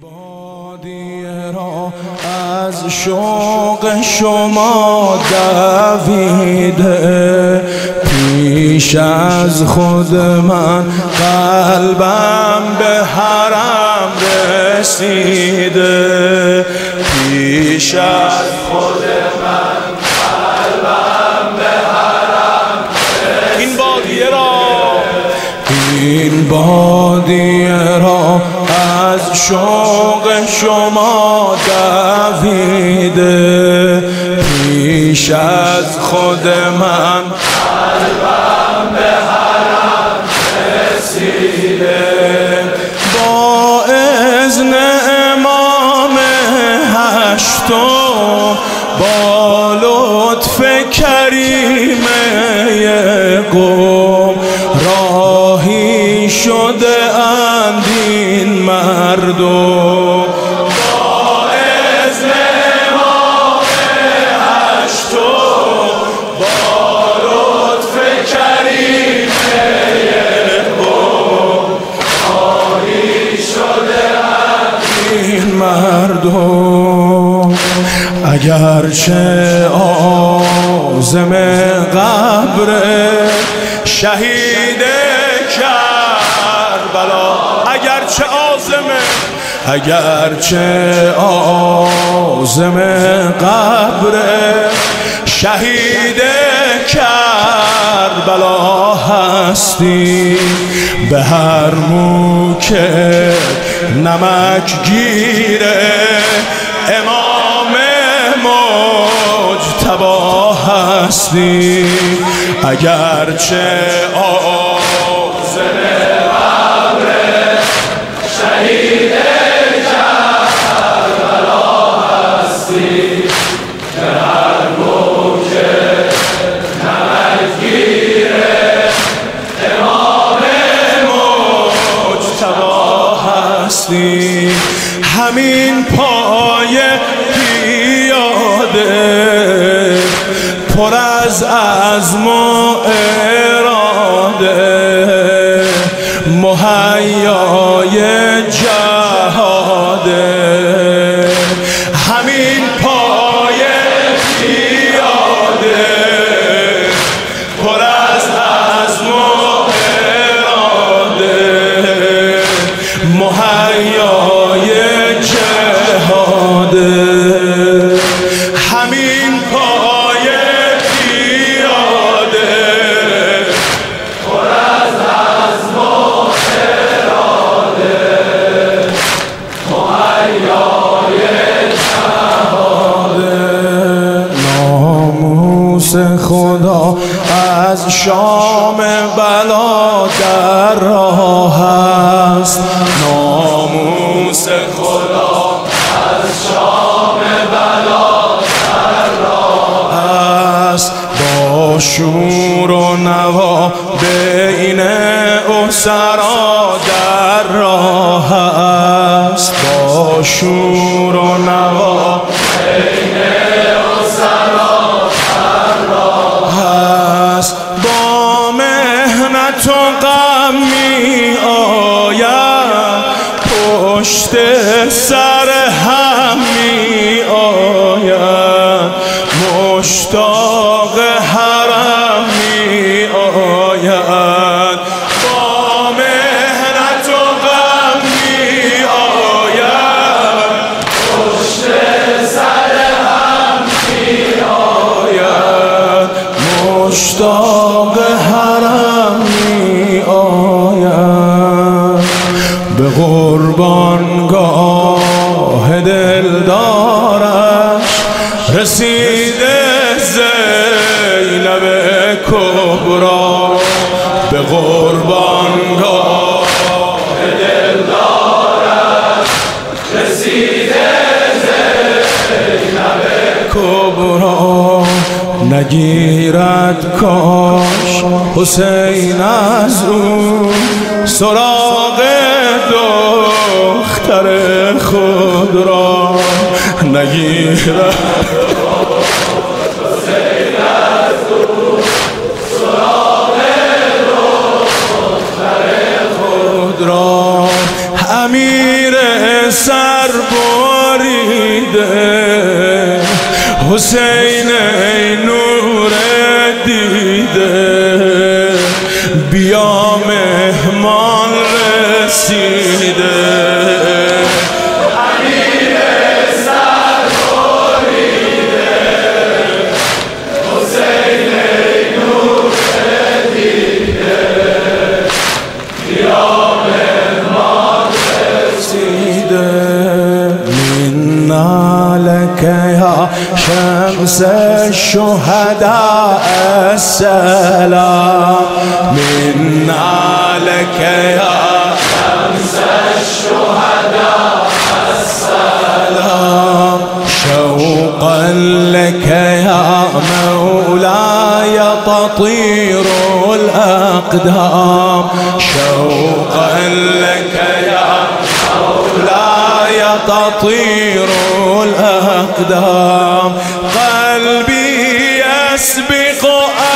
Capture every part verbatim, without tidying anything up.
بادیه را از شوق شما دویده، پیش از خود من قلبم به حرم رسیده، پیش از خود من قلبم به حرم رسیده. این بادیه را این بادیه را از شوق شما دویده، پیش از خود من قلبم به حرم رسیده. با اذن امام هشتم با لطف کریم قوم راهی شده اند این مردم. با اذن امام هشتم با لطف کریم قوم راهی شده اند این مردم. اگرچه عازم قبر شهید کربلا، اگرچه عازم اگرچه عازم قبر شهید کربلا هستی، به هر مو که نمک گیره امام مجتبی هستی. اگرچه عازم قبر شهید کربلا هستی، به هر موجه نمک گیره امام مجتبی هستی. همین پای پیاده پر از عزم و اراده، مهیای جهاده. همین پای پیاده پر از عزم و اراده، مهیای جهاده. همین پای پیاده پر از عزم و اراده، مهیای جهاده. ناموس خدا از شام بلا در راه است، ناموس خدا از شام بلا در راه است. با شور و نوا بین اسرا در راه است، با شور و نوا بین اسرا در راه است. با مهنت و غم می آید پشت سر هم می آید، مشتاق حرم می آید. با مهنت و غم می آید پشت سر هم می آید، مشتاق حرم می آید. به قربانگاه دلدارش رسیده زینب کبرا، به قربانگاه دلدارش رسیده زینب کبرا. نگیرد کاش حسین از او سراغ دختر خود را، نگیرد حسین از او سراغ دختر خود را. امیر سر بريده حسيني نور ديده بيامه ما رسيده شمس الشهداء السلام منا لك يا شمس الشهداء السلام شوقا لك يا مولاي تطير الأقدام شوقا لك يا مولاي تطير الأقدام قلبي يسبق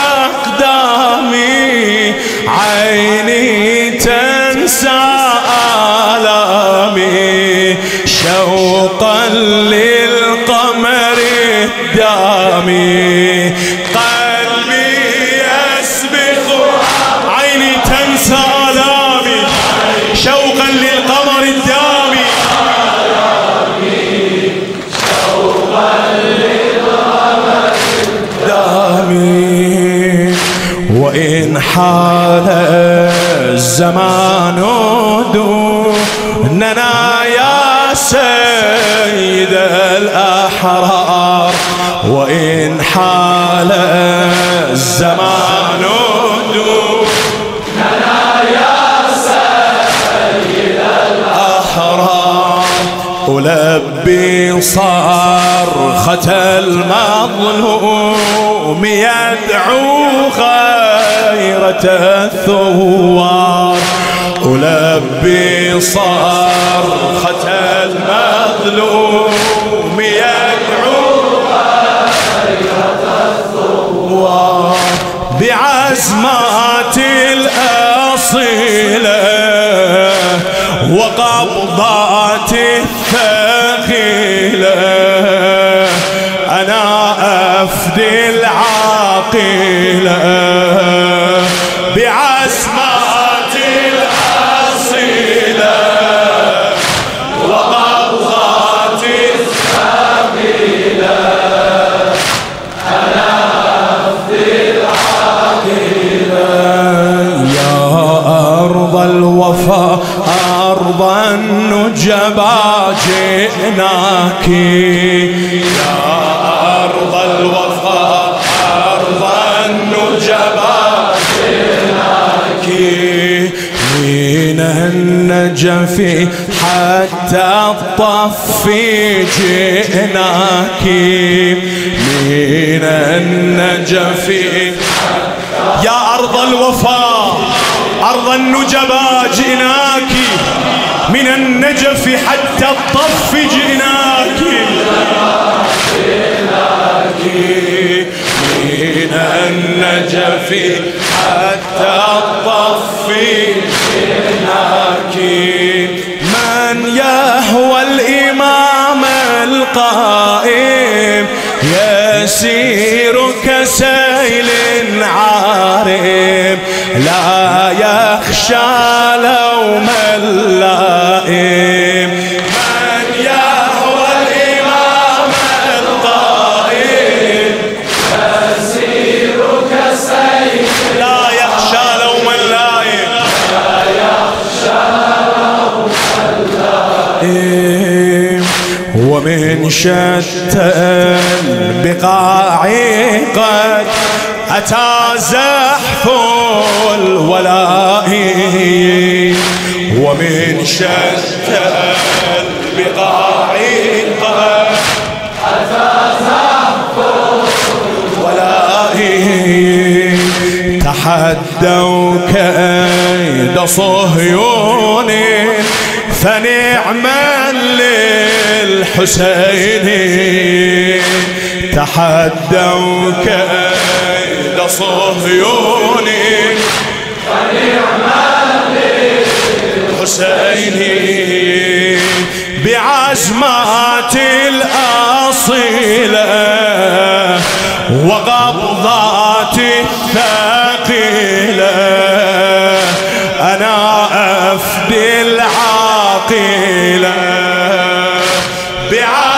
أقدامي عيني تنسى آلامي شوقا للقمر الدامي قلبي يسبق عيني تنسى آلامي شوقا للقمر الدامي وإن حال الزمان دوننا يا سيد الأحرار وإن حال الزمان دوننا يا سيد الأحرار ألبي صرخة المظلوم يدعو غيرة الثوار ألبي صرخة المظلوم يدعو غيرة الثوار بعزمات الأصيلة وقبضات الثقيلة أنا أفدي العاقلة بعزمات الأصيلة وقبضات الثقيلة أنا أفدي العاقلة يا أرض الوفاء أرض النجبا جئناك يا أرض الوفاء أرض النجبا جئناك من النجف حتى الطف جئناك من النجف يا أرض الوفاء أرض النجبا جئناك من النجف حتى الطف جئناك من النجف حتى الطف جئناك من يهوى الإمام القائم يسير كسيل عارم لا يخشى لوم اللائم من يهوى الإمام القائم يسير كسيل لا يخشى لوم اللائم لا يخشى لوم اللائم ومن شتى البقاع قد أتى زحف الولاء ومن شتى البقاع قد أتى زحف الولاء تحدوا كيد صهيون فنعم للحسين تحدوا كيد صهيون فنعم للحسين بعزماتي الأصيلة وقبضاتي الثقيلة أنا أفدي العاقلة.